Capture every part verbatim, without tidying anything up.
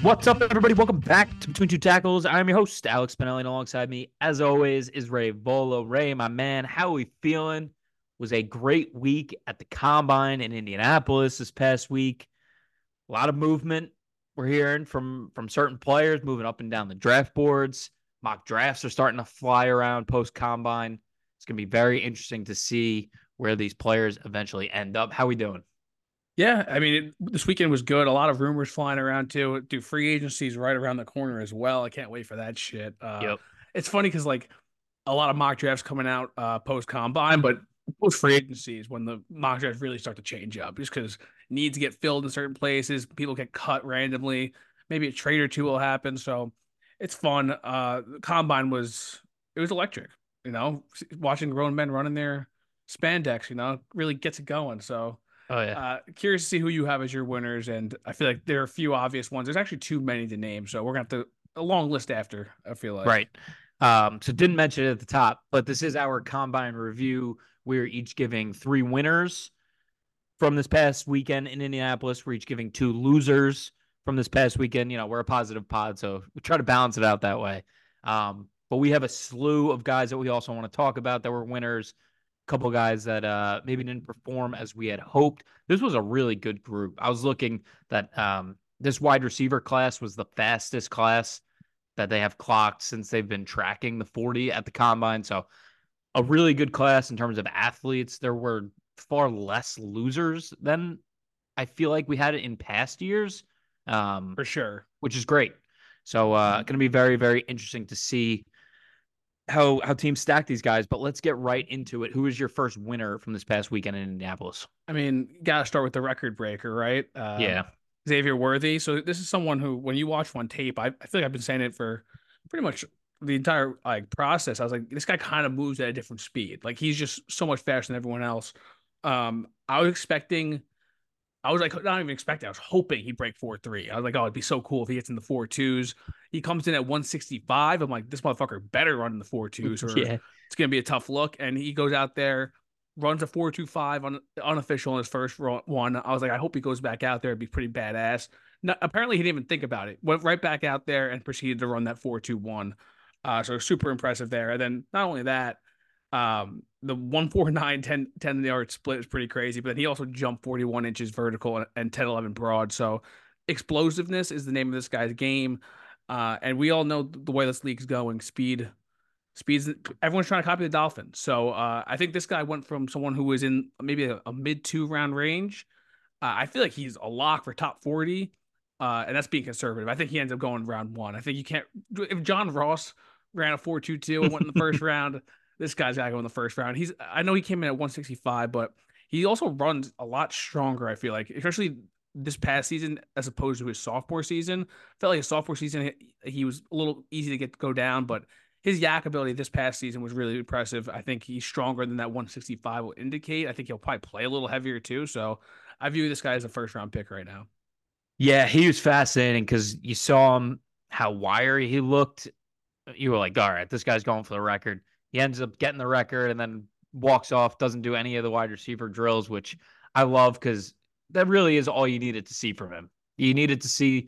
What's up, everybody? Welcome back to Between Two Tackles. I'm your host, Alex Spinelli, and alongside me, as always, is Ray Volo. Ray, my man, how are we feeling? Was a great week at the Combine in Indianapolis this past week. A lot of movement we're hearing from, from certain players moving up and down the draft boards. Mock drafts are starting to fly around post-Combine. It's going to be very interesting to see where these players eventually end up. How we doing? Yeah, I mean, it, this weekend was good. A lot of rumors flying around too. Dude, free agency's right around the corner as well. I can't wait for that shit. Uh, Yep. it's funny because like a lot of mock drafts coming out uh, post combine, but post free agency is when the mock drafts really start to change up, just because needs get filled in certain places, people get cut randomly. Maybe a trade or two will happen. So it's fun. Uh, the combine was it was electric. You know, watching grown men running their spandex, you know, really gets it going. So. Oh, yeah. Uh, curious to see who you have as your winners, and I feel like there are a few obvious ones. There's actually too many to name, so we're gonna have to a long list after. I feel like Right. Um, so didn't mention it at the top, but this is our combine review. We're each giving three winners from this past weekend in Indianapolis. We're each giving two losers from this past weekend. You know, we're a positive pod, so we try to balance it out that way. Um, but we have a slew of guys that we also want to talk about that were winners. A couple of guys that uh, maybe didn't perform as we had hoped. This was a really good group. I was looking that um, this wide receiver class was the fastest class that they have clocked since they've been tracking the forty at the combine. So a really good class in terms of athletes. There were far less losers than I feel like we had it in past years, um, for sure. which is great. So uh, going to be very, very interesting to see how how teams stack these guys. But let's get right into it. Who is your first winner from this past weekend in Indianapolis? I mean, gotta start with the record breaker, right? Um, Yeah, Xavier Worthy. So this is someone who, when you watch one tape, I, I feel like I've been saying it for pretty much the entire like process. I was like, this guy kind of moves at a different speed. Like he's just so much faster than everyone else. Um, I was expecting I was like, not even expecting. I was hoping he'd break four three. I was like, oh, it'd be so cool if he gets in the four twos. He comes in at one sixty-five. I'm like, this motherfucker better run in the four twos or yeah, it's going to be a tough look. And he goes out there, runs a four two five on unofficial in his first one. I was like, I hope he goes back out there. It'd be pretty badass. No, apparently, he didn't even think about it. Went right back out there and proceeded to run that four two one. Uh, so super impressive there. And then not only that, um, the one forty-nine, ten, ten yard split is pretty crazy, but then he also jumped forty-one inches vertical and ten eleven broad. So explosiveness is the name of this guy's game. Uh, and we all know the way this league's going. Speed, speed's everyone's trying to copy the Dolphins. So uh, I think this guy went from someone who was in maybe a, a mid two round range. Uh, I feel like he's a lock for top forty. Uh, and that's being conservative. I think he ends up going round one. I think you can't if John Ross ran a four two two and went in the first round. This guy's got to go in the first round. He's I know he came in at one sixty-five, but he also runs a lot stronger, I feel like, especially this past season as opposed to his sophomore season. Felt like his sophomore season he was a little easy to get go down, but his yak ability this past season was really impressive. I think he's stronger than that one sixty-five will indicate. I think he'll probably play a little heavier too. So I view this guy as a first round pick right now. yeah. He was fascinating because you saw him how wiry he looked. You were like, all right, this guy's going for the record. He ends up getting the record and then walks off, doesn't do any of the wide receiver drills, which I love because that really is all you needed to see from him. You needed to see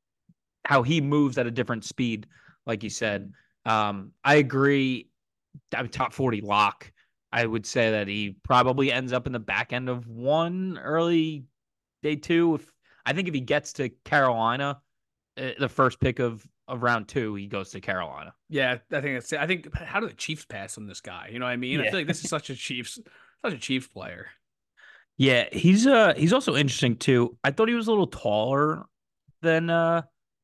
how he moves at a different speed, like you said. Um, I agree. I'm top forty lock. I would say that he probably ends up in the back end of one, early day two. If I think if he gets to Carolina, uh, the first pick of of round two, he goes to Carolina. Yeah, I think it's. I think how do the Chiefs pass on this guy? You know what I mean? I Yeah. feel like this is such a Chiefs, such a Chiefs player. Yeah, he's uh he's also interesting too. I thought he was a little taller than uh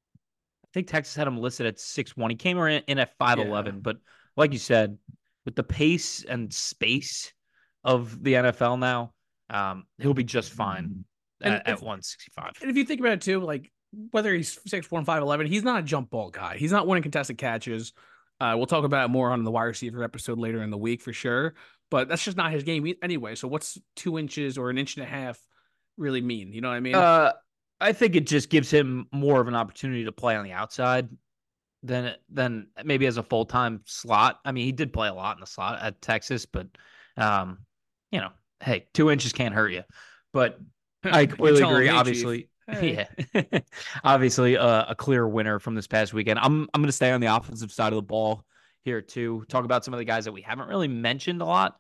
I think Texas had him listed at six one. He came in, in at Yeah, five eleven, but like you said, with the pace and space of the N F L now, um, he'll be just fine and at, at if one sixty-five. and if you think about it too, like whether he's six one, five eleven, he's not a jump ball guy. He's not winning contested catches. Uh, we'll talk about it more on the wide receiver episode later in the week for sure. But that's just not his game e- anyway. So what's two inches or an inch and a half really mean? You know what I mean? Uh, I think it just gives him more of an opportunity to play on the outside than than maybe as a full time slot. I mean, he did play a lot in the slot at Texas, but um, you know, hey, two inches can't hurt you. But I You're completely telling agree. me, Chief. Obviously, Hey. Yeah, obviously uh, a clear winner from this past weekend. I'm I'm going to stay on the offensive side of the ball here too. Talk about some of the guys that we haven't really mentioned a lot.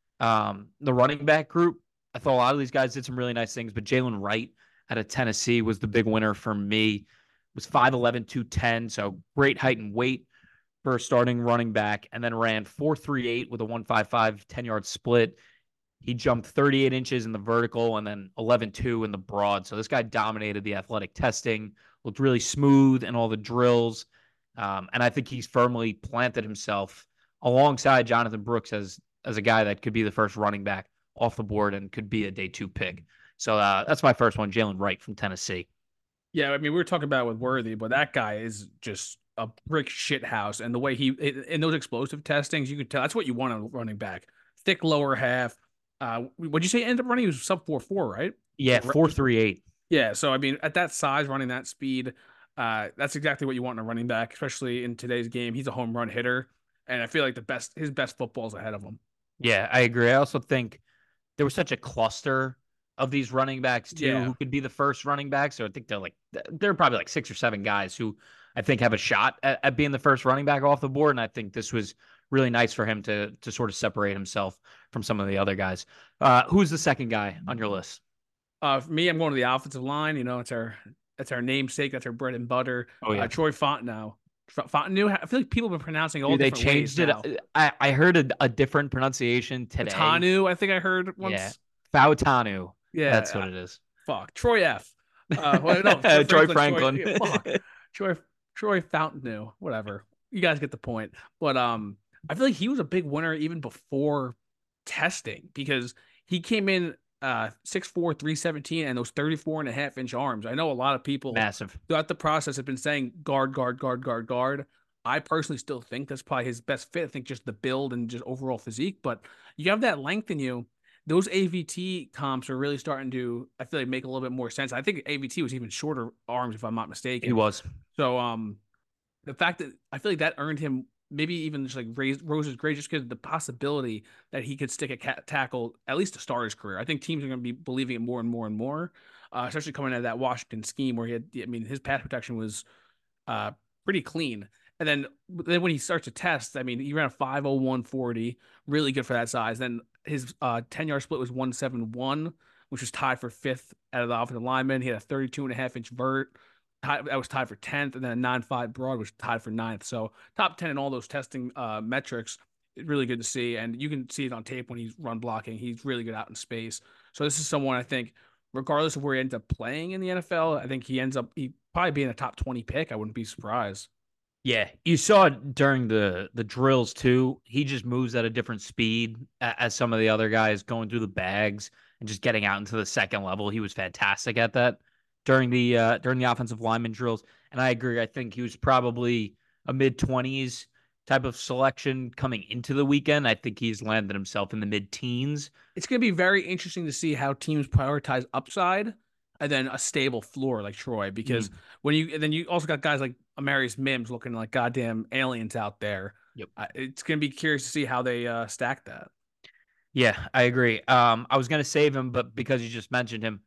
Um, the running back group. I thought a lot of these guys did some really nice things, but Jalen Wright out of Tennessee was the big winner for me. Was five eleven, two ten, so great height and weight for a starting running back, and then ran four three eight with a one five five ten yard split. He jumped thirty-eight inches in the vertical and then eleven two in the broad. So this guy dominated the athletic testing, looked really smooth in all the drills. Um, and I think he's firmly planted himself alongside Jonathan Brooks as as a guy that could be the first running back off the board and could be a day two pick. So uh, that's my first one, Jalen Wright from Tennessee. Yeah, I mean, we were talking about it with Worthy, but that guy is just a brick shit house. And the way he in those explosive testings, you can tell that's what you want on a running back. Thick lower half. Uh, what'd you say? End up running? He was sub four four, right? Yeah, four three eight. Yeah. So I mean, at that size, running that speed, uh, that's exactly what you want in a running back, especially in today's game. He's a home run hitter, and I feel like the best his best football's ahead of him. Yeah, I agree. I also think there was such a cluster of these running backs too Yeah. who could be the first running back. So I think they're like there are probably like six or seven guys who I think have a shot at, at being the first running back off the board. And I think this was really nice for him to to sort of separate himself from some of the other guys. Uh, who's the second guy on your list? Uh, for me, I'm going to the offensive line. You know, it's our it's our namesake. That's our bread and butter. Oh Uh, yeah. Troy Fontenot. Fontenot. I feel like people have been pronouncing it all Dude, they different ways changed it. now. I, I heard a, a different pronunciation today. Fatanu, I think I heard Yeah. once. Fautanu. That's Yeah, what it is. fuck. Troy F. Uh, well, no, Troy Troy Franklin. Troy, Franklin. yeah, fuck. Troy Troy Fountain whatever. You guys get the point. But um, I feel like he was a big winner even before testing because he came in uh six four, three seventeen and those thirty-four and a half inch arms. I know a lot of people Massive. throughout the process have been saying guard, guard, guard, guard, guard. I personally still think that's probably his best fit. I think just the build and just overall physique, but you have that length in you. Those A V T comps are really starting to, I feel like, make a little bit more sense. I think A V T was even shorter arms, if I'm not He mistaken. was. So, um, the fact that I feel like that earned him maybe even just like raised Rose's grade just because the possibility that he could stick a cat tackle at least to start his career. I think teams are going to be believing it more and more and more, uh, especially coming out of that Washington scheme where he had, I mean, his pass protection was uh, pretty clean. And then, then when he starts to test, I mean, he ran a five oh one forty, really good for that size. Then his uh, ten yard split was one seven one, which was tied for fifth out of the offensive lineman. He had a thirty-two and a half inch vert. That was tied for tenth, and then a nine five broad was tied for ninth. So top ten in all those testing uh, metrics. Really good to see. And you can see it on tape when he's run blocking. He's really good out in space. So this is someone I think, regardless of where he ends up playing in the N F L, I think he ends up he probably being a top twenty pick. I wouldn't be surprised. Yeah, you saw it during the the drills too. He just moves at a different speed as some of the other guys going through the bags and just getting out into the second level. He was fantastic at that during the uh, during the offensive lineman drills. And I agree. I think he was probably a mid twenties type of selection coming into the weekend. I think he's landed himself in the mid teens. It's going to be very interesting to see how teams prioritize upside and then a stable floor like Troy, because mm. when you and then you also got guys like Amarius Mims looking like goddamn aliens out there. Yep. Uh, it's going to be curious to see how they uh, stack that. Yeah, I agree. Um, I was going to save him, but because you just mentioned him,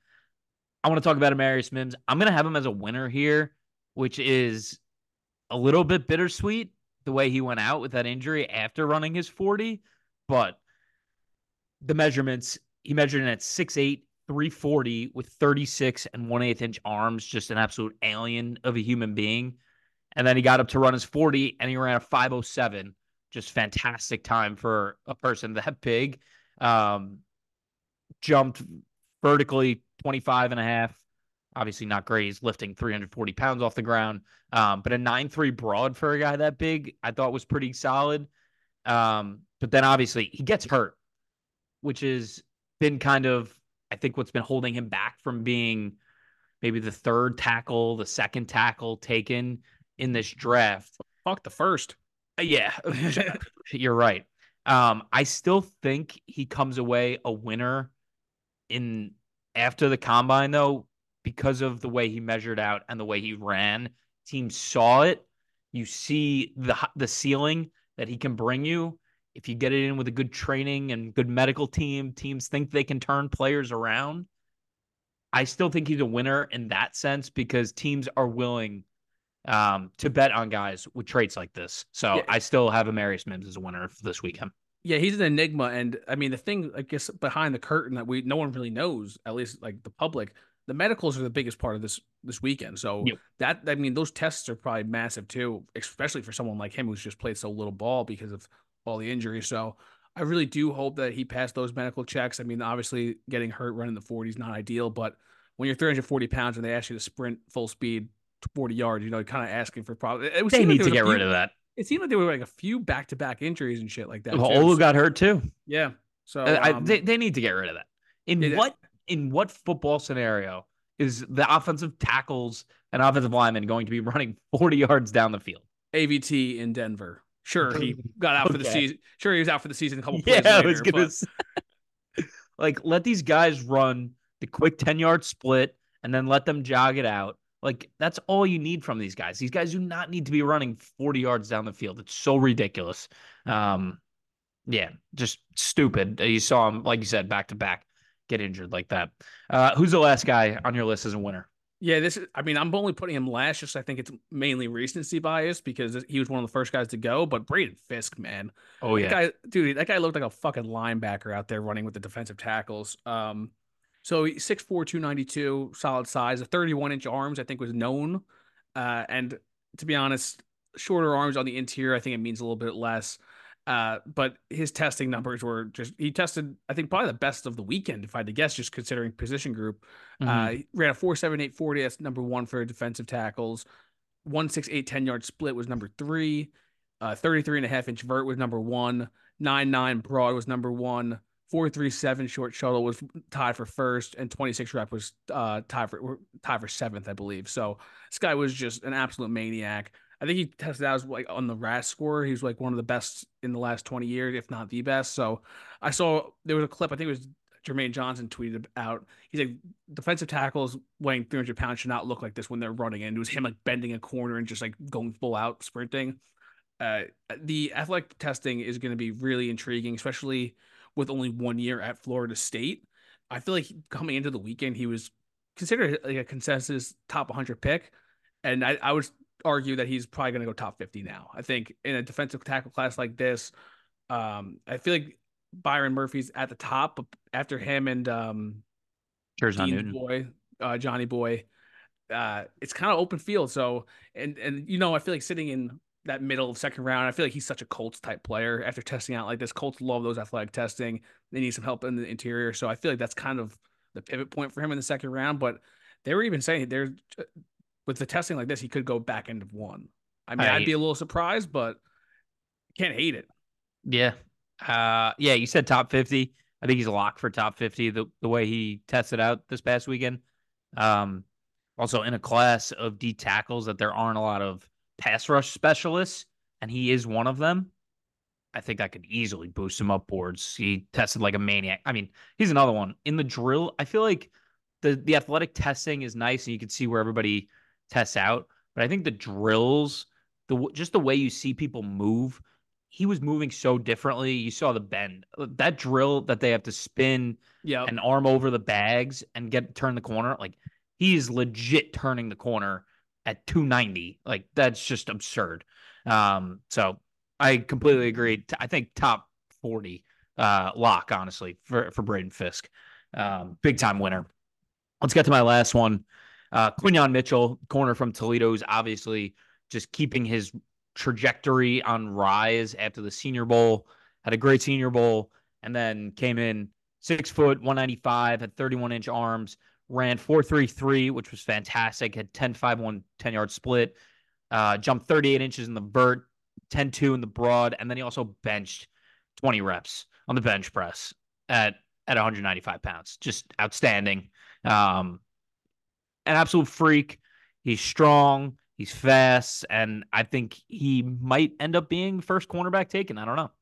I want to talk about Amarius Mims. I'm going to have him as a winner here, which is a little bit bittersweet the way he went out with that injury after running his forty. But the measurements, he measured in at six eight, three forty with thirty-six and one eighth inch arms, just an absolute alien of a human being. And then he got up to run his forty and he ran a five oh seven. Just fantastic time for a person that big. Um, jumped vertically twenty-five and a half. Obviously not great. He's lifting three hundred forty pounds off the ground. Um, but a nine three broad for a guy that big, I thought was pretty solid. Um, but then obviously he gets hurt, which has been kind of, I think, what's been holding him back from being maybe the third tackle, the second tackle taken in this draft. Fuck the first. Uh, yeah, you're right. Um, I still think he comes away a winner in after the combine, though, because of the way he measured out and the way he ran. Teams saw it. You see the the ceiling that he can bring you. If you get it in with a good training and good medical team, teams think they can turn players around. I still think he's a winner in that sense because teams are willing um, to bet on guys with traits like this. So Yeah, I still have Amarius Mims as a winner for this weekend. yeah, he's an enigma, and I mean the thing, I guess, behind the curtain that we no one really knows, at least like the public, the medicals are the biggest part of this this weekend. So Yep. that I mean those tests are probably massive too, especially for someone like him who's just played so little ball because of all the injuries. So I really do hope that he passed those medical checks. I mean, obviously getting hurt running the forty is not ideal, but when you're three hundred forty pounds and they ask you to sprint full speed forty yards, you know, kind of asking for problems. It, it They seemed like need there to was a get rid few of that. it seemed like there were like a few back to back injuries and shit like that too. Olu So got hurt too. yeah. Uh, So I, they, um they need to get rid of that. In it, what in what football scenario is the offensive tackles and offensive linemen going to be running forty yards down the field? A V T in Denver. Sure, he got out for the Okay. season. Sure, he was out for the season a couple Yeah, plays I later, was gonna but say, like let these guys run the quick ten yard split and then let them jog it out. Like that's all you need from these guys. These guys do not need to be running forty yards down the field. It's so ridiculous. Um, yeah, just stupid. You saw him, like you said, back to back get injured like that. Uh, who's the last guy on your list as a winner? yeah, this is. I mean, I'm only putting him last. Just I think it's mainly recency bias because he was one of the first guys to go. But Braden Fisk, man, Oh that yeah. guy, dude, that guy looked like a fucking linebacker out there running with the defensive tackles. Um, so six four, two ninety-two, solid size, a thirty-one inch arms. I think was known, uh, and to be honest, shorter arms on the interior. I think it means a little bit less. Uh, but his testing numbers were just he tested, I think, probably the best of the weekend, if I had to guess, just considering position group. Uh, Mm-hmm. he ran a four seven eight forty. That's number one for defensive tackles. One six eight ten yard split was number three. Uh, thirty-three and a half inch vert was number one. Nine nine broad was number one. Four three seven short shuttle was tied for first, and twenty-six rep was uh, tied for tied for seventh, I believe. So this guy was just an absolute maniac. I think he tested out as like on the R A S score. He was like one of the best in the last twenty years, if not the best. So I saw there was a clip. I think it was Jermaine Johnson tweeted out. He's like, defensive tackles weighing three hundred pounds should not look like this when they're running. And it was him like bending a corner and just like going full out sprinting. Uh, the athletic testing is going to be really intriguing, especially with only one year at Florida State. I feel like coming into the weekend, he was considered like a consensus top one hundred pick. And I, I would argue that he's probably going to go top fifty now. I think in a defensive tackle class like this, um, I feel like Byron Murphy's at the top, but after him and um, Jerzon Dean's Newton. boy, uh, Johnny Boy, uh, it's kind of open field. So, and and you know, I feel like sitting in that middle of second round, I feel like he's such a Colts type player. After testing out like this, Colts love those athletic testing. They need some help in the interior, so I feel like that's kind of the pivot point for him in the second round. But they were even saying there's with the testing like this, he could go back end of one. I mean, I'd I be a little surprised, but can't hate it. yeah. Uh yeah, you said top fifty. I think he's a lock for top fifty the, the way he tested out this past weekend. Um also in a class of D tackles that there aren't a lot of pass rush specialists, and he is one of them. I think that could easily boost him up boards. He tested like a maniac. I mean, he's another one. In the drill, I feel like the the athletic testing is nice and you can see where everybody tests out, but I think the drills, the just the way you see people move, he was moving so differently. You saw the bend. That drill that they have to spin Yep. and arm over the bags and get turn the corner, like he is legit turning the corner at two ninety. Like that's just absurd. Um, so I completely agree. I think top forty uh, lock, honestly, for, for Braden Fisk. Um, big time winner. Let's get to my last one. Uh, Quinyon Mitchell, corner from Toledo, is obviously just keeping his trajectory on rise after the Senior Bowl. Had a great Senior Bowl, and then came in six foot, one ninety-five, had thirty-one inch arms, ran four three three, which was fantastic, had ten five one ten yard split, uh, jumped thirty-eight inches in the vert, ten two in the broad, and then he also benched twenty reps on the bench press at at one ninety-five pounds. Just outstanding. Um, an absolute freak. He's strong. He's fast, and I think he might end up being first cornerback taken. I don't know.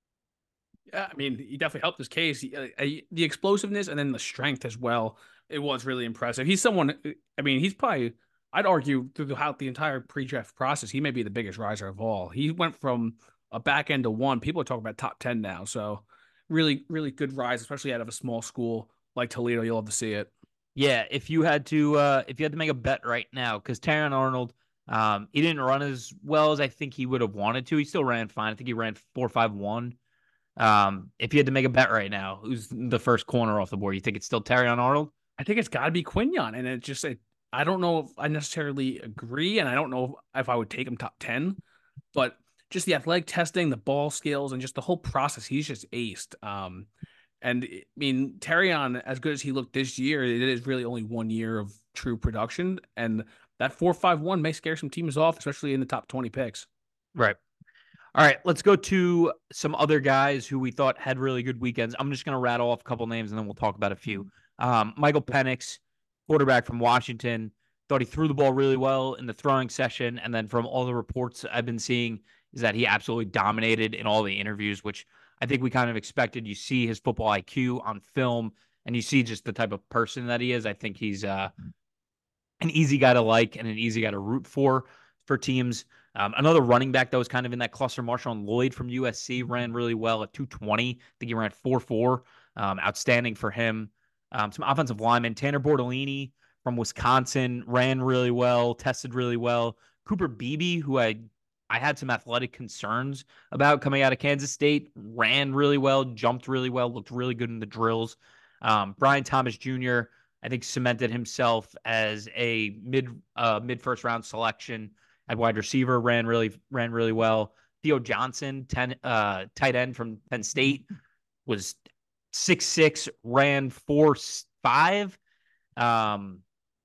Yeah, I mean, he definitely helped his case. He, uh, the explosiveness and then the strength as well. It was really impressive. He's someone. I mean, he's probably. I'd argue throughout the entire pre-draft process, he may be the biggest riser of all. He went from a back end to one. People are talking about top ten now. So, really, really good rise, especially out of a small school like Toledo. You'll love to see it. Yeah, if you had to uh if you had to make a bet right now, because Terrion Arnold, um, he didn't run as well as I think he would have wanted to. He still ran fine. I think he ran four five one. Um, if you had to make a bet right now, who's the first corner off the board? You think it's still Terrion Arnold? I think it's got to be Quinion, and it just it, I don't know if I necessarily agree, and I don't know if, if I would take him top ten, but just the athletic testing, the ball skills, and just the whole process, he's just aced. Um, and I mean, Terrion, as good as he looked this year, it is really only one year of true production, and that four five one may scare some teams off, especially in the top twenty picks. Right. All right, let's go to some other guys who we thought had really good weekends. I'm just going to rattle off a couple names and then we'll talk about a few. Um, Michael Penix, quarterback from Washington, thought he threw the ball really well in the throwing session. And then from all the reports I've been seeing is that he absolutely dominated in all the interviews, which I think we kind of expected. You see his football I Q on film and you see just the type of person that he is. I think he's uh, an easy guy to like and an easy guy to root for for teams. Um, another running back that was kind of in that cluster, Marshawn Lloyd from U S C, ran really well at two twenty. I think he ran four four. Um, outstanding for him. Um, some offensive linemen. Tanner Bortolini from Wisconsin ran really well, tested really well. Cooper Beebe, who I I had some athletic concerns about coming out of Kansas State, ran really well, jumped really well, looked really good in the drills. Um, Brian Thomas Junior, I think cemented himself as a mid uh, mid first round selection at wide receiver. Ran really ran really well. Theo Johnson, ten uh, tight end from Penn State, was six six, ran four five. Um,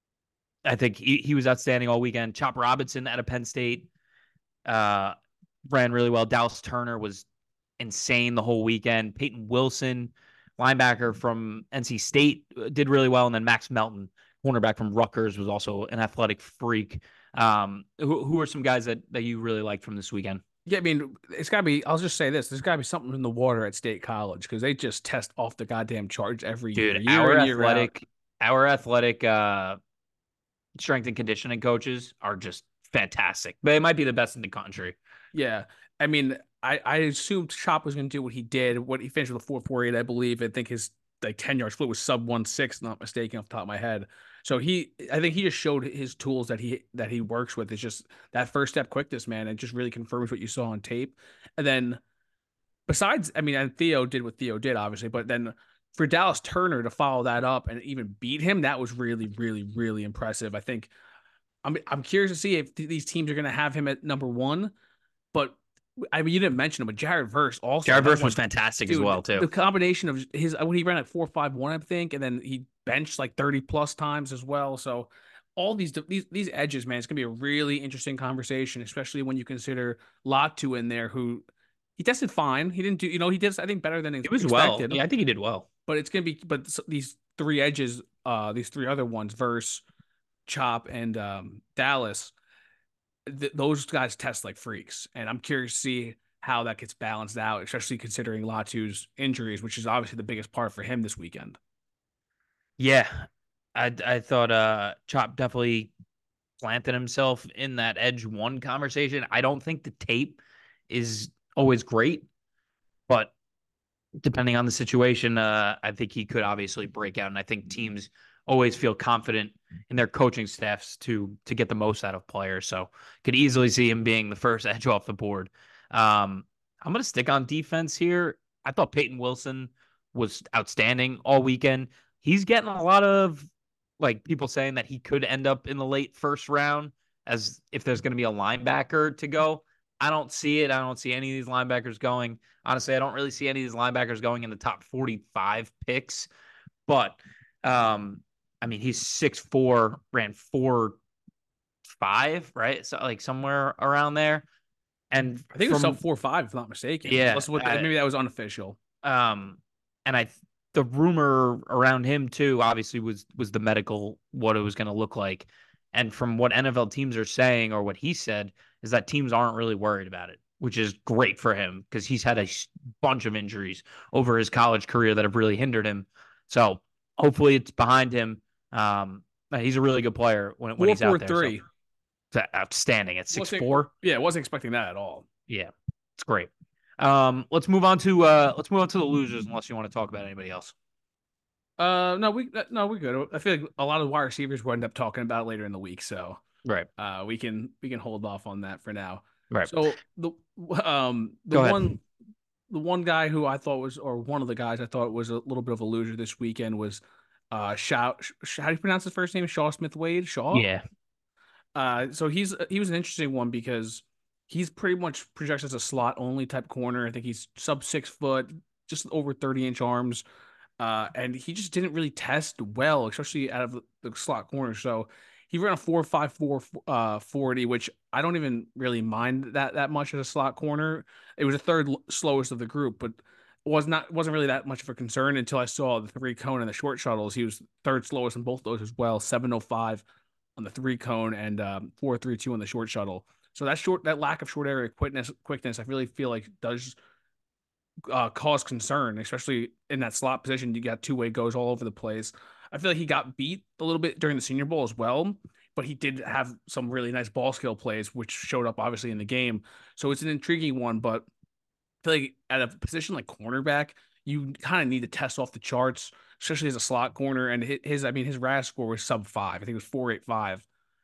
I think he, he was outstanding all weekend. Chop Robinson out of Penn State uh, ran really well. Dallas Turner was insane the whole weekend. Peyton Wilson, linebacker from N C State, did really well. And then Max Melton, cornerback from Rutgers, was also an athletic freak. Um, who, who are some guys that, that you really liked from this weekend? Yeah, I mean, it's got to be, I'll just say this, there's got to be something in the water at State College because they just test off the goddamn charts every Dude, year, year our in, year out. athletic, our athletic uh, strength and conditioning coaches are just fantastic. They might be the best in the country. Yeah. I mean, I, I assumed Chop was going to do what he did. What he finished with a four four eight, I believe. I think his like ten yard split was sub one six, not mistaken off the top of my head. So he, I think he just showed his tools that he that he works with. It's just that first step quickness, man. It just really confirms what you saw on tape. And then besides, I mean, and Theo did what Theo did, obviously, but then for Dallas Turner to follow that up and even beat him, that was really, really, really impressive. I think I'm I'm curious to see if th- these teams are going to have him at number one. But I mean, you didn't mention him, but Jared Verse also. Jared Verse was fantastic dude, as well too. The combination of his when he ran like four five one, I think, and then he benched like thirty plus times as well. So all these these these edges, man, it's gonna be a really interesting conversation, especially when you consider Latu in there, who he tested fine. He didn't do, you know, he did I think better than It was expected. well. Yeah, I think he did well. But it's gonna be, but these three edges, uh, these three other ones, Verse, Chop, and um, Dallas, th- those guys test like freaks, and I'm curious to see how that gets balanced out, especially considering Latu's injuries, which is obviously the biggest part for him this weekend. Yeah, I I thought uh Chop definitely planted himself in that edge one conversation. I don't think the tape is always great, but depending on the situation, uh, I think he could obviously break out. And I think teams always feel confident in their coaching staffs to to get the most out of players. So could easily see him being the first edge off the board. Um, I'm going to stick on defense here. I thought Peyton Wilson was outstanding all weekend. He's getting a lot of like people saying that he could end up in the late first round as if there's going to be a linebacker to go. I don't see it. I don't see any of these linebackers going. Honestly, I don't really see any of these linebackers going in the top forty-five picks. But, um, I mean, he's six four, ran four five, right? So, like, somewhere around there. And I think from, it was sub four five, if I'm not mistaken. Yeah. What, I, maybe that was unofficial. Um, and I the rumor around him, too, obviously, was was the medical, what it was going to look like. And from what N F L teams are saying, or what he said, is that teams aren't really worried about it, which is great for him because he's had a bunch of injuries over his college career that have really hindered him. So hopefully it's behind him. Um, he's a really good player when, when he's out there. Three. So, outstanding at six four. Yeah, I wasn't expecting that at all. Yeah, it's great. Um, let's move on to uh, let's move on to the losers, unless you want to talk about anybody else. Uh, no, we uh, no, we're good. I feel like a lot of wide receivers will end up talking about later in the week, so Right. uh, we can we can hold off on that for now. Right. So the um the Go ahead. one the one guy who I thought was, or one of the guys I thought was a little bit of a loser this weekend was uh Shaw. How do you pronounce his first name? Shaw Smith Wade. Shaw. Yeah. Uh, so he's he was an interesting one because he's pretty much projects as a slot only type corner. I think he's sub six foot, just over thirty inch arms. Uh, and he just didn't really test well, especially out of the, the slot corner. So he ran a four five four uh forty, which I don't even really mind that that much as a slot corner. It was the third slowest of the group, but was not wasn't really that much of a concern until I saw the three cone and the short shuttles. He was third slowest in both those as well, seven oh five on the three cone and um, four three two on the short shuttle. So that short that lack of short area quickness quickness I really feel like does uh, cause concern, especially in that slot position. You got two way goes all over the place. I feel like he got beat a little bit during the Senior Bowl as well, but he did have some really nice ball skill plays, which showed up obviously in the game. So it's an intriguing one, but I feel like at a position like cornerback, you kind of need to test off the charts, especially as a slot corner. And his, I mean, his R A S score was sub five. I think it was four eight five.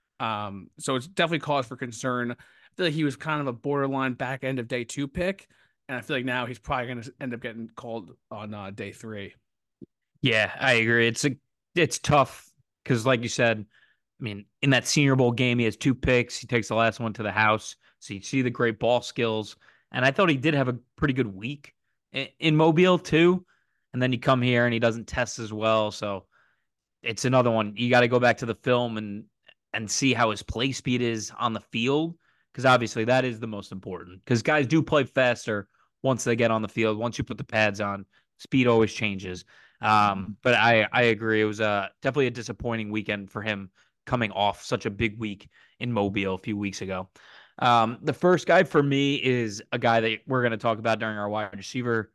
Um, so it's definitely cause for concern. I feel like he was kind of a borderline back end of day two pick, and I feel like now he's probably going to end up getting called on uh, day three. Yeah, I agree. It's a it's tough because, like you said, I mean, in that Senior Bowl game, he has two picks. He takes the last one to the house, so you see the great ball skills. And I thought he did have a pretty good week in, in Mobile too. And then you come here and he doesn't test as well, so it's another one. You got to go back to the film and and see how his play speed is on the field, because obviously that is the most important. Because guys do play faster once they get on the field. Once you put the pads on, speed always changes. Um, but I I agree. It was a definitely a disappointing weekend for him coming off such a big week in Mobile a few weeks ago. Um, the first guy for me is a guy that we're going to talk about during our wide receiver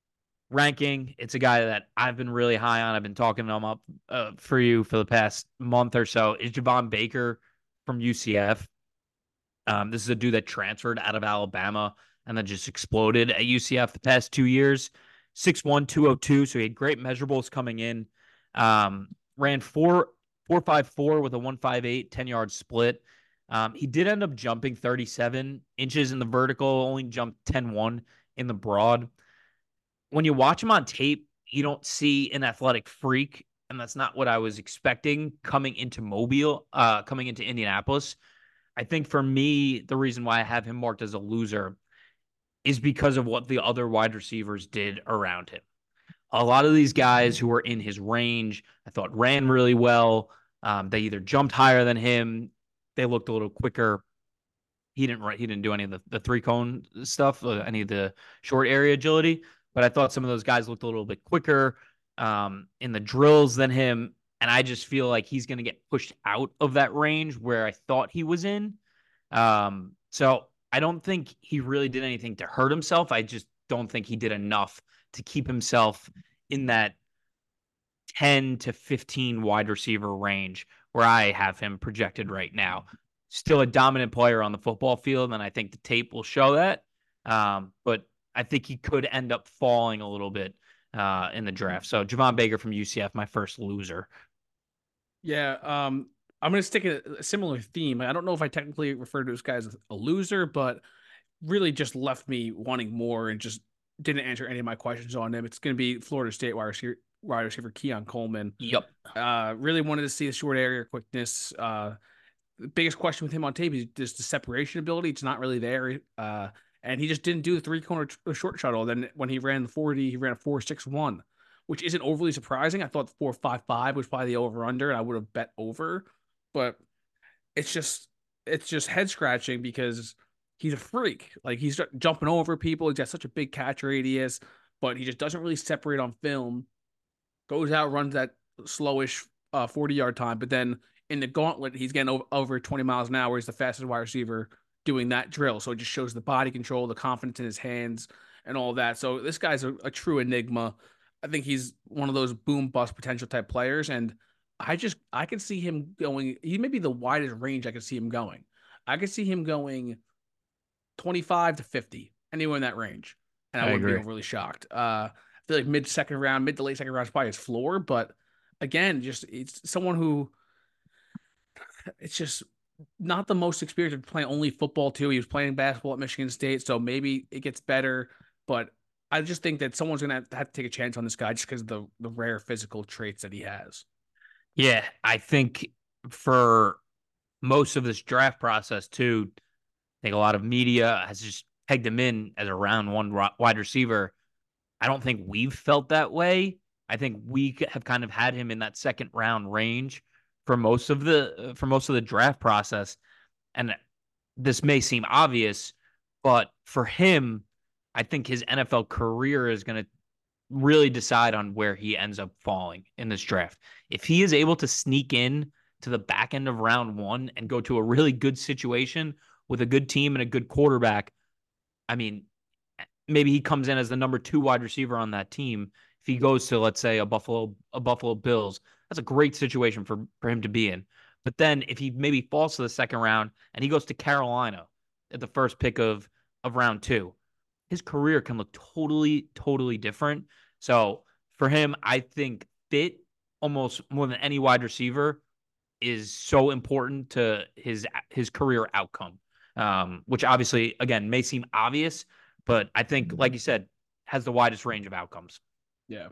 ranking. It's a guy that I've been really high on. I've been talking him up uh, for you for the past month or so. Is Javon Baker from U C F. Um, this is a dude that transferred out of Alabama and then just exploded at U C F the past two years. six one, two oh two, so he had great measurables coming in. Um, ran four four five four with a one five eight ten-yard split. Um, he did end up jumping thirty-seven inches in the vertical, only jumped ten one in the broad. When you watch him on tape, you don't see an athletic freak, and that's not what I was expecting coming into Mobile, uh, coming into Indianapolis. I think for me, the reason why I have him marked as a loser is because of what the other wide receivers did around him. A lot of these guys who were in his range, I thought ran really well. Um, they either jumped higher than him, they looked a little quicker. He didn't he didn't do any of the, the three cone stuff, uh, any of the short area agility. But I thought some of those guys looked a little bit quicker um, in the drills than him. And I just feel like he's going to get pushed out of that range where I thought he was in. Um, so I don't think he really did anything to hurt himself. I just don't think he did enough to keep himself in that ten to fifteen wide receiver range where I have him projected right now. Still a dominant player on the football field, and I think the tape will show that. Um, but I think he could end up falling a little bit uh, in the draft. So Javon Baker from U C F, my first loser. Yeah, um, I'm going to stick a, a similar theme. I don't know if I technically refer to this guy as a loser, but really just left me wanting more and just didn't answer any of my questions on him. It's going to be Florida State wide receiver, wide receiver Keon Coleman. Yep. Uh, really wanted to see the short area quickness. Uh, the biggest question with him on tape is just the separation ability. It's not really there. Uh, and he just didn't do the three corner short shuttle. Then when he ran the forty, he ran a four six one, which isn't overly surprising. I thought the four five five was probably the over under, and I would have bet over. But it's just it's just head scratching because he's a freak. Like he's jumping over people. He's got such a big catch radius, but he just doesn't really separate on film. Goes out, runs that slowish uh, forty yard time, but then in the gauntlet, he's getting over, over twenty miles an hour. He's the fastest wide receiver doing that drill. So it just shows the body control, the confidence in his hands, and all that. So this guy's a, a true enigma. I think he's one of those boom bust potential type players, and I just I can see him going. He may be the widest range I could see him going. I could see him going twenty-five to fifty, anywhere in that range, and I, I wouldn't agree. be overly shocked. Uh, feel like mid second round, mid to late second round is probably his floor. But again, just it's someone who it's just not the most experienced of playing only football too. He was playing basketball at Michigan State, so maybe it gets better. But I just think that someone's gonna have to, have to take a chance on this guy just because of the the rare physical traits that he has. Yeah, I think for most of this draft process too, I think a lot of media has just pegged him in as a round one wide receiver. I don't think we've felt that way. I think we have kind of had him in that second round range for most of the for most of the draft process. And this may seem obvious, but for him, I think his N F L career is going to really decide on where he ends up falling in this draft. If he is able to sneak in to the back end of round one and go to a really good situation with a good team and a good quarterback, I mean, maybe he comes in as the number two wide receiver on that team. If he goes to, let's say, a Buffalo, a Buffalo Bills, that's a great situation for, for him to be in. But then if he maybe falls to the second round and he goes to Carolina at the first pick of, of round two, his career can look totally, totally different. So for him, I think fit almost more than any wide receiver is so important to his his career outcome. Um, which obviously, again, may seem obvious, but I think, like you said, has the widest range of outcomes. Yeah.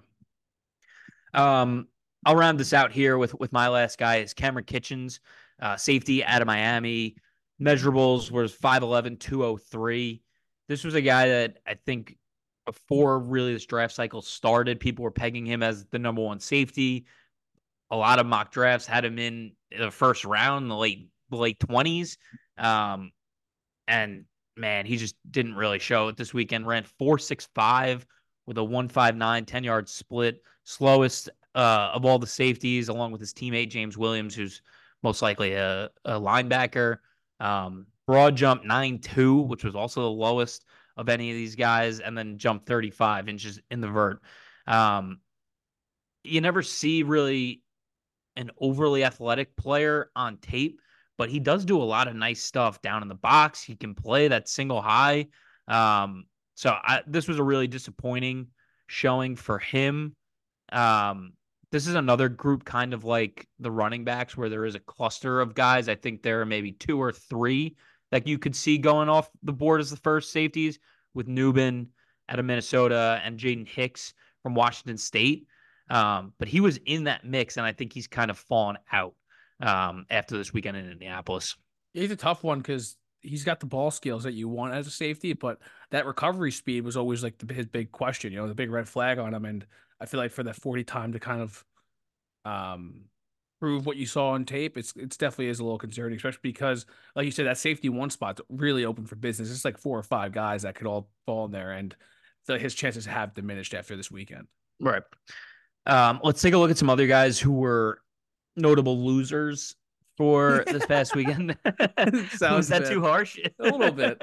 Um, I'll round this out here with with my last guy is Cameron Kitchens, uh, safety out of Miami. Measurables was five eleven, two oh three. This was a guy that I think before really this draft cycle started, people were pegging him as the number one safety. A lot of mock drafts had him in the first round, the late late twenties. Um, and man, he just didn't really show it this weekend. Ran four six five with a one five nine, ten yard split, slowest uh, of all the safeties, along with his teammate James Williams, who's most likely a, a linebacker. Um, broad jump nine two, which was also the lowest of any of these guys, and then jump thirty-five inches in the vert. Um, you never see really an overly athletic player on tape, but he does do a lot of nice stuff down in the box. He can play that single high. Um, so I, this was a really disappointing showing for him. Um, this is another group kind of like the running backs where there is a cluster of guys. I think there are maybe two or three that you could see going off the board as the first safeties with Nubin out of Minnesota and Jaden Hicks from Washington State. Um, but he was in that mix, and I think he's kind of fallen out um, after this weekend in Indianapolis. He's a tough one because he's got the ball skills that you want as a safety, but that recovery speed was always like the, his big question, you know, the big red flag on him. And I feel like for that forty time to kind of um, prove what you saw on tape, it's it's definitely is a little concerning, especially because, like you said, that safety one spot's really open for business. It's like four or five guys that could all fall in there, and I feel like his chances have diminished after this weekend. Right. Um, let's take a look at some other guys who were notable losers for this past weekend. Was that too harsh? A little bit.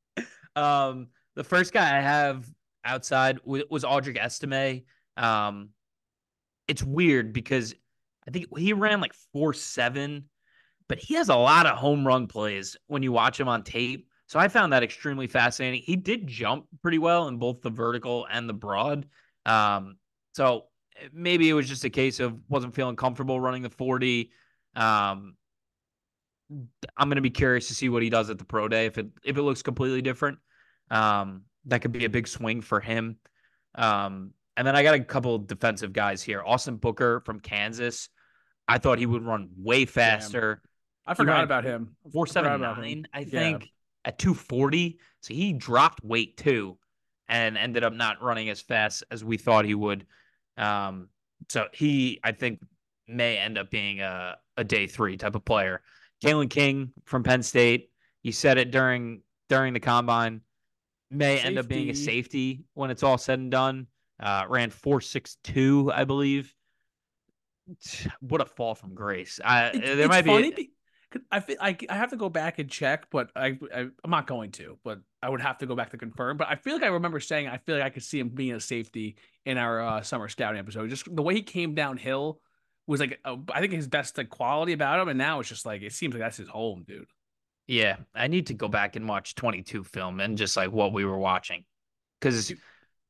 Um, the first guy I have outside was, was Audric Estime. Um, it's weird because I think he ran like four seven, but he has a lot of home run plays when you watch him on tape. So I found that extremely fascinating. He did jump pretty well in both the vertical and the broad. Um, so maybe it was just a case of wasn't feeling comfortable running the forty. Um, I'm going to be curious to see what he does at the pro day. If it, if it looks completely different, um, that could be a big swing for him. Um, and then I got a couple of defensive guys here. Austin Booker from Kansas. I thought he would run way faster. Damn. I forgot about him. four seventy-nine, I think, yeah. At two forty. So he dropped weight too and ended up not running as fast as we thought he would. Um, so he, I think, may end up being a, a day three type of player. Kalen King from Penn State. He said it during during the combine. May safety. End up being a safety when it's all said and done. Uh, ran four six two, I believe. What a fall from grace. I, it, there it's might funny be. A... I, feel, I I have to go back and check, but I, I I'm not going to. But I would have to go back to confirm. But I feel like I remember saying I feel like I could see him being a safety in our uh, summer scouting episode. Just the way he came downhill was like a, I think his best like quality about him, and now it's just like it seems like that's his home, dude. Yeah, I need to go back and watch twenty-two film and just like what we were watching, because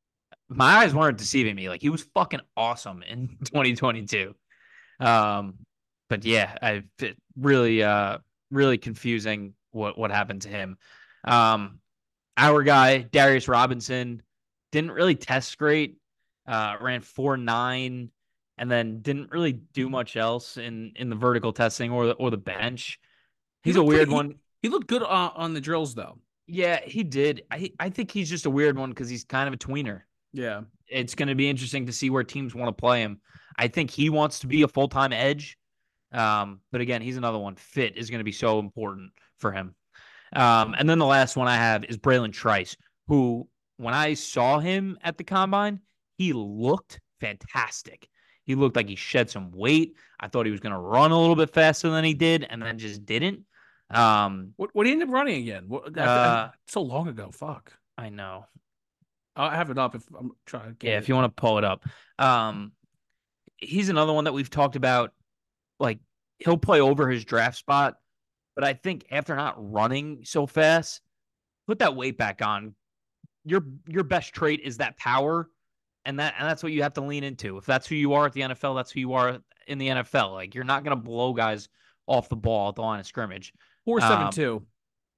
my eyes weren't deceiving me. Like he was fucking awesome in twenty twenty-two. Um, but yeah, I it really, uh, really confusing what what happened to him. Um, our guy Darius Robinson didn't really test great. Uh, ran four nine, and then didn't really do much else in in the vertical testing or the or the bench. He He's a looked pretty. weird He, one. he looked good uh, on the drills though. Yeah, he did. I I think he's just a weird one because he's kind of a tweener. Yeah. It's going to be interesting to see where teams want to play him. I think he wants to be a full time edge. Um, but again, he's another one. Fit is going to be so important for him. Um, and then the last one I have is Braylon Trice, who, when I saw him at the combine, he looked fantastic. He looked like he shed some weight. I thought he was going to run a little bit faster than he did, and then just didn't. Um, What what did he end up running again? What, I, I, uh, so long ago. Fuck. I know. I have it up if I'm trying to get Yeah, it. if you want to pull it up. Um, he's another one that we've talked about. Like, he'll play over his draft spot, but I think after not running so fast, put that weight back on. Your your best trait is that power, and that and that's what you have to lean into. If that's who you are at the N F L, that's who you are in the N F L. Like you're not gonna blow guys off the ball at the line of scrimmage. Four seven Um, two.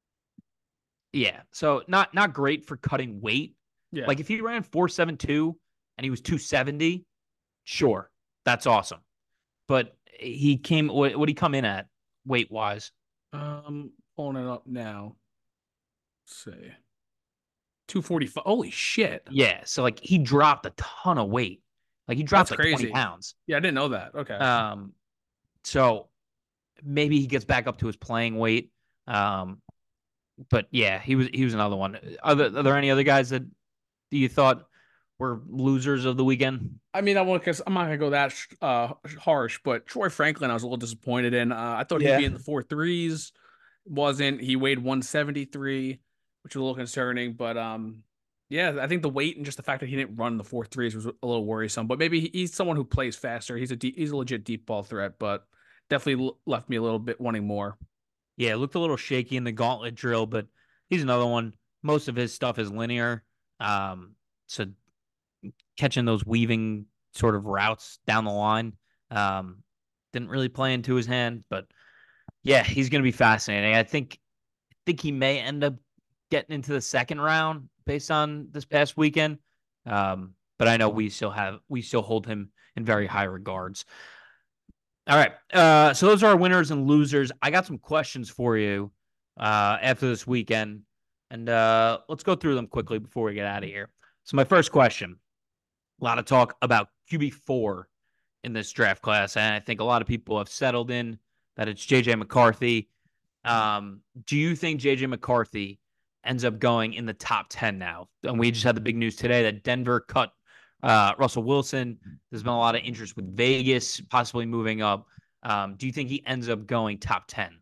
yeah, so not not great for cutting weight. Yeah. Like if he ran four seven two and he was two seventy, sure, that's awesome. But he came. What would he come in at weight wise? Um, pulling it up now. Let's see. two forty-five. Holy shit. Yeah, so like he dropped a ton of weight. Like he dropped That's like twenty crazy. pounds. Yeah, I didn't know that. Okay. Um, so maybe he gets back up to his playing weight. Um, but yeah, he was he was another one. Are there, are there any other guys that you thought were losers of the weekend? I mean, I want because I'm not gonna go that uh harsh, but Troy Franklin, I was a little disappointed in. Uh, I thought he'd Yeah. be in the four threes. Wasn't. He weighed one seventy-three, which was a little concerning. But um, yeah, I think the weight and just the fact that he didn't run the four threes was a little worrisome. But maybe he's someone who plays faster. He's a deep, he's a legit deep ball threat, but definitely left me a little bit wanting more. Yeah, it looked a little shaky in the gauntlet drill, but he's another one. Most of his stuff is linear. Um, so catching those weaving sort of routes down the line. Um, didn't really play into his hand, but yeah, he's going to be fascinating. I think I think he may end up getting into the second round based on this past weekend. Um, but I know we still have we still hold him in very high regards. All right. Uh, so those are our winners and losers. I got some questions for you uh, after this weekend, and uh, let's go through them quickly before we get out of here. So my first question: a lot of talk about Q B four in this draft class, and I think a lot of people have settled in that it's J J McCarthy. Um, do you think J J McCarthy ends up going in the top ten now? And we just had the big news today that Denver cut uh, Russell Wilson. There's been a lot of interest with Vegas possibly moving up. Um, do you think he ends up going top ten?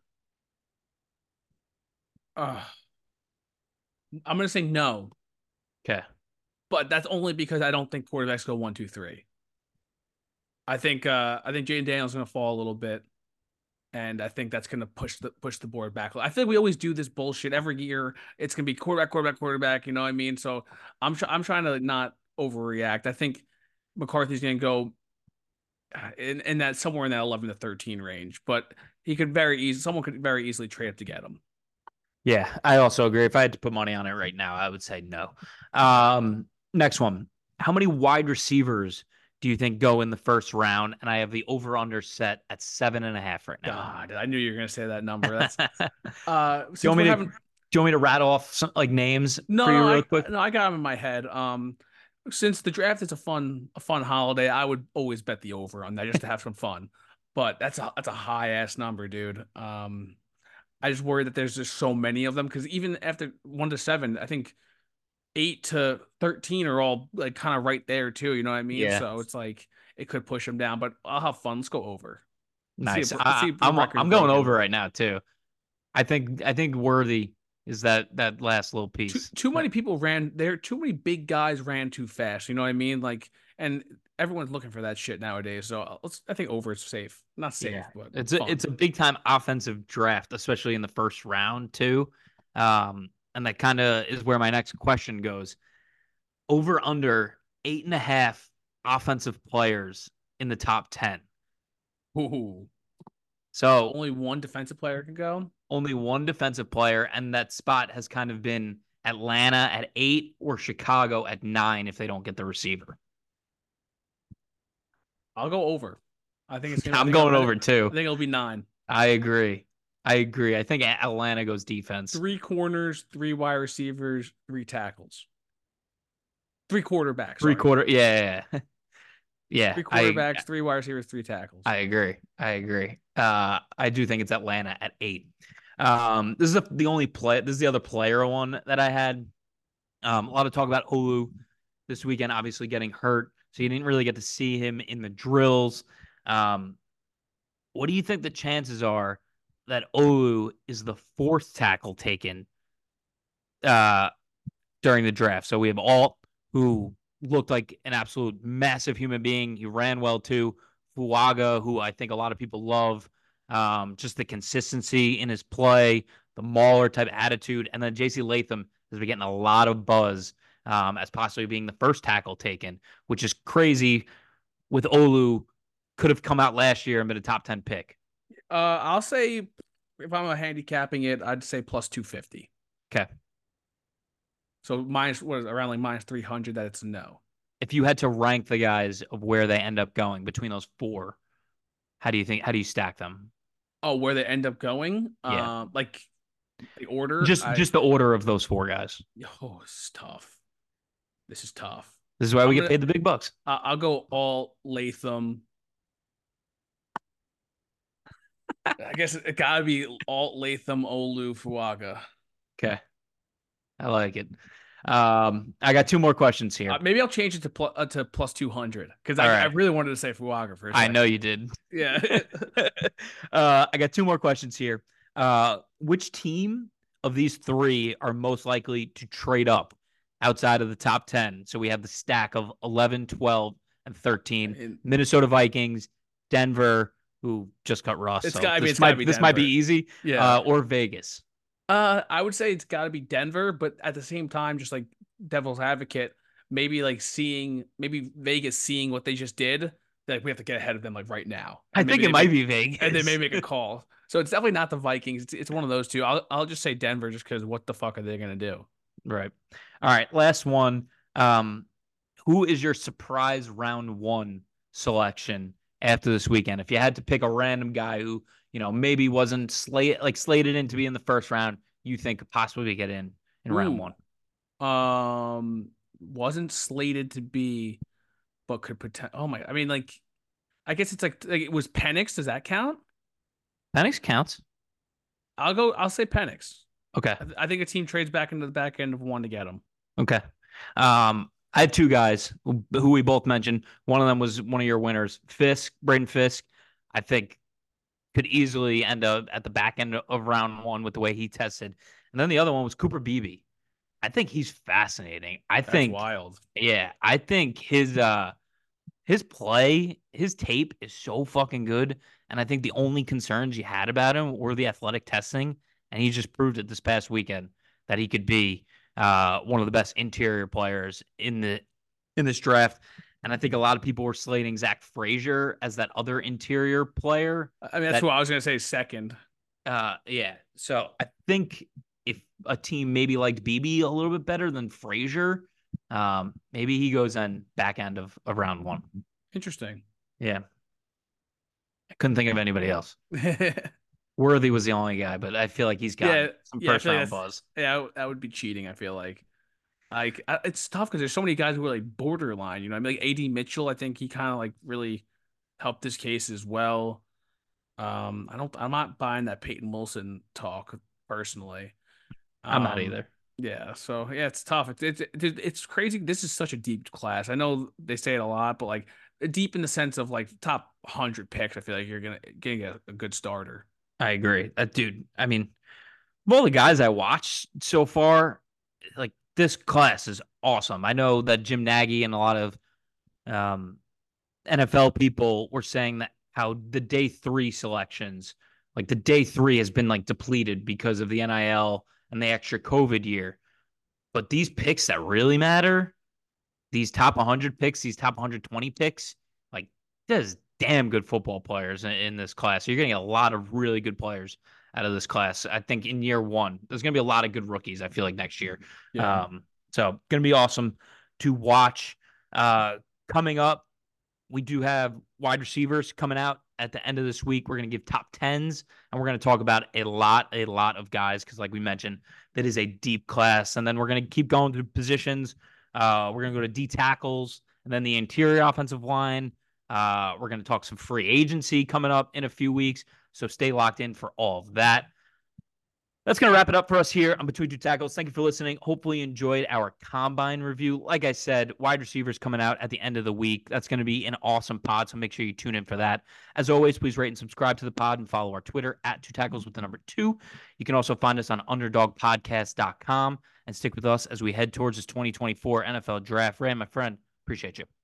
Uh, I'm gonna say no, Okay. but that's only because I don't think quarterbacks go one, two, three. I think uh, I think Jaden Daniels is gonna fall a little bit. And I think that's going to push the push the board back. I feel like we always do this bullshit every year. It's going to be quarterback, quarterback, quarterback. You know what I mean? So I'm tr- I'm trying to not overreact. I think McCarthy's going to go uh, in in that somewhere in that eleven to thirteen range, but he could very easily someone could very easily trade up to get him. Yeah, I also agree. If I had to put money on it right now, I would say no. Um, next one. How many wide receivers do you think go in the first round? And I have the over under set at seven and a half right now. God, I knew you were going to say that number. That's uh, do you want me to? Having... Do you want me to rattle off some like names no, for you real I, quick? No, I got them in my head. Um, since the draft is a fun a fun holiday, I would always bet the over on that just to have some fun. But that's a that's a high ass number, dude. Um, I just worry that there's just so many of them because even after one to seven, I think eight to thirteen are all like kind of right there too. You know what I mean? Yeah. So it's like it could push them down, but I'll have fun. Let's go over. Let's nice. A, I, I'm I'm going over right now too. I think I think Worthy is that that last little piece. Too, too many people ran there. Too many big guys ran too fast. You know what I mean? Like, and everyone's looking for that shit nowadays. So let's. I think over is safe. Not safe, yeah. but it's a, it's a big time offensive draft, especially in the first round too. Um, and that kind of is where my next question goes. Over under eight and a half offensive players in the top ten. Ooh. So only one defensive player can go. Only one defensive player, and that spot has kind of been Atlanta at eight or Chicago at nine if they don't get the receiver. I'll go over. I think it's. Gonna, I'm think going I'll, over too. I think it'll be nine. I agree. I agree. I think Atlanta goes defense. Three corners, three wide receivers, three tackles. Three quarterbacks. Three sorry. quarter. Yeah. Yeah. yeah. Three quarterbacks, I, three wide receivers, three tackles. I agree. I agree. Uh, I do think it's Atlanta at eight. Um, this is the, the only play. This is the other player one that I had. Um, a lot of talk about Olu this weekend, obviously getting hurt, so you didn't really get to see him in the drills. Um, what do you think the chances are that Olu is the fourth tackle taken uh, during the draft? So we have Alt, who looked like an absolute massive human being. He ran well too. Fuaga, who I think a lot of people love. Um, just the consistency in his play, the Mauler type attitude, and then J C Latham has been getting a lot of buzz um, as possibly being the first tackle taken, which is crazy. With Olu, could have come out last year and been a top ten pick. Uh, I'll say if I'm handicapping it, I'd say plus two fifty. Okay. So minus what is it, around like minus three hundred that it's a no. If you had to rank the guys of where they end up going between those four, how do you think? How do you stack them? Oh, where they end up going? Yeah. Uh, like the order. Just I, just the order of those four guys. Oh, this is tough. This is tough. This is why we I'm get gonna, paid the big bucks. Uh, I'll go all Latham. I guess it gotta be Alt Latham, Olu, Fuaga. Okay. I like it. Um, I got two more questions here. Uh, maybe I'll change it to pl- uh, to plus two hundred because I, right. I really wanted to say Fuaga first. I know you did. Yeah. uh, I got two more questions here. Uh, which team of these three are most likely to trade up outside of the top ten? So we have the stack of eleven, twelve, and thirteen. And Minnesota Vikings, Denver, who just got Russ. It's so gotta be, this it's might, gotta be this Denver. might be easy. Yeah. Uh, or Vegas. Uh, I would say it's got to be Denver, but at the same time, just like devil's advocate, maybe like seeing, maybe Vegas seeing what they just did, like we have to get ahead of them like right now. And I think it might make, be Vegas, and they may make a call. So it's definitely not the Vikings. It's, it's one of those two. I'll I'll just say Denver, just because what the fuck are they gonna do? Right. All right. Last one. Um, who is your surprise round one selection after this weekend? If you had to pick a random guy who, you know, maybe wasn't slate like slated in to be in the first round, you think could possibly get in in Ooh. round one. Um, wasn't slated to be, but could pretend. Oh my! I mean, like, I guess it's like, like it was Penix. Does that count? Penix counts. I'll go. I'll say Penix. Okay. I, th- I think a team trades back into the back end of one to get him. Okay. Um, I had two guys who, who we both mentioned. One of them was one of your winners, Fisk, Braden Fisk. I think could easily end up at the back end of round one with the way he tested. And then the other one was Cooper Beebe. I think he's fascinating. I That's think wild. Yeah, I think his uh his play, his tape is so fucking good. And I think the only concerns you had about him were the athletic testing. And he just proved it this past weekend that he could be uh one of the best interior players in the in this draft. And I think a lot of people were slating Zach Frazier as that other interior player. I mean, that's that, what I was going to say second. Uh, yeah. So I think if a team maybe liked Beebe a little bit better than Frazier, um, maybe he goes on back end of, of round one. Interesting. Yeah. I couldn't think of anybody else. Worthy was the only guy, but I feel like he's got yeah, some yeah, first round like buzz. Yeah, that would be cheating, I feel like. Like it's tough because there's so many guys who are like borderline, you know. I mean, like A D Mitchell, I think he kind of like really helped this case as well. Um, I don't, I'm not buying that Peyton Wilson talk personally. Um, I'm not either. Yeah, so yeah, it's tough. It's, it's it's crazy. This is such a deep class. I know they say it a lot, but like deep in the sense of like top one hundred picks. I feel like you're gonna getting a, a good starter. I agree, that dude. I mean, of all the guys I watched so far, like. This class is awesome. I know that Jim Nagy and a lot of um, N F L people were saying that how the day three selections, like the day three has been like depleted because of the N I L and the extra COVID year. But these picks that really matter, these top one hundred picks, these top one hundred twenty picks, like there's damn good football players in, in this class. So you're getting a lot of really good players out of this class. I think in year one, there's going to be a lot of good rookies, I feel like, next year. Yeah. Um, so going to be awesome to watch. Uh, coming up, we do have wide receivers coming out at the end of this week. We're going to give top tens, and we're going to talk about a lot, a lot of guys because, like we mentioned, that is a deep class. And then we're going to keep going through positions. Uh, we're going to go to D tackles, and then the interior offensive line. Uh, we're going to talk some free agency coming up in a few weeks. So stay locked in for all of that. That's going to wrap it up for us here on Between Two Tackles. Thank you for listening. Hopefully you enjoyed our combine review. Like I said, wide receivers coming out at the end of the week. That's going to be an awesome pod, so make sure you tune in for that. As always, please rate and subscribe to the pod and follow our Twitter at Two Tackles with the number two. You can also find us on underdog podcast dot com and stick with us as we head towards this twenty twenty-four N F L Draft. Ray, my friend, appreciate you.